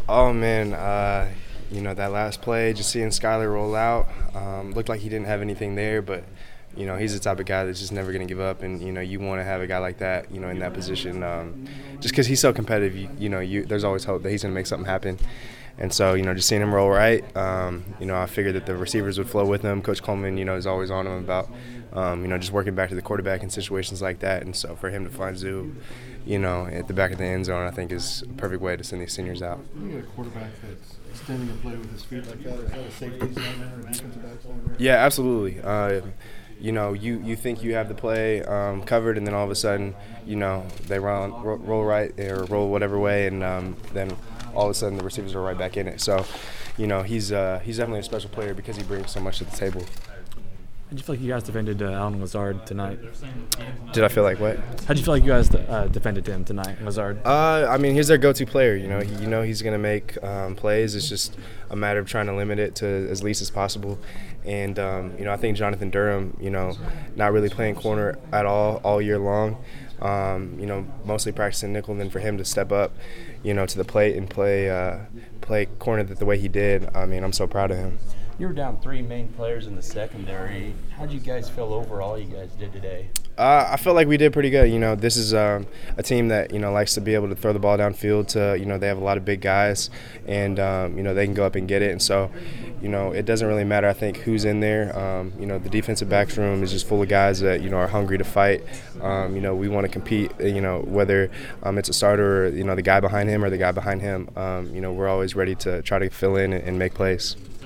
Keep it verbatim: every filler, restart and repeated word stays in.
Oh, man, uh, you know, that last play, just seeing Skyler roll out, um, looked like he didn't have anything there, but, you know, he's the type of guy that's just never going to give up, and, you know, you want to have a guy like that, you know, in that position. Um, just because he's so competitive, you, you know, you, there's always hope that he's going to make something happen. And so, you know, just seeing him roll right, um, you know, I figured that the receivers would flow with him. Coach Coleman, you know, is always on him about, um, you know, just working back to the quarterback in situations like that. And so for him to find Zoo, you know, at the back of the end zone, I think is a perfect way to send these seniors out. You got a quarterback that's extending a play with his feet like that. Is that a safety's nightmare or defensive back's nightmare? Yeah, absolutely. Uh, you know, you, you think you have the play um, covered, and then all of a sudden, you know, they roll, roll, roll right or roll whatever way, and um, then all of a sudden the receivers are right back in it. So, you know, he's uh, he's definitely a special player because he brings so much to the table. How do you feel like you guys defended uh, Allen Lazard tonight? Did I feel like what? How do you feel like you guys uh, defended him tonight, Lazard? Uh, I mean, he's their go-to player. You know, he, you know he's going to make um, plays. It's just a matter of trying to limit it to as least as possible. And um, you know, I think Jonathan Durham, you know, not really playing corner at all all year long. Um, you know, mostly practicing nickel, and then for him to step up, you know, to the plate and play uh, play corner the way he did. I mean, I'm so proud of him. You were down three main players in the secondary. How did you guys feel overall you guys did today? Uh, I felt like we did pretty good. You know, this is um, a team that, you know, likes to be able to throw the ball downfield to, you know, they have a lot of big guys, and, um, you know, they can go up and get it. And so, you know, it doesn't really matter, I think, who's in there. Um, you know, the defensive backs room is just full of guys that, you know, are hungry to fight. Um, you know, we want to compete, you know, whether um, it's a starter or, you know, the guy behind him or the guy behind him. Um, you know, we're always ready to try to fill in and, and make plays.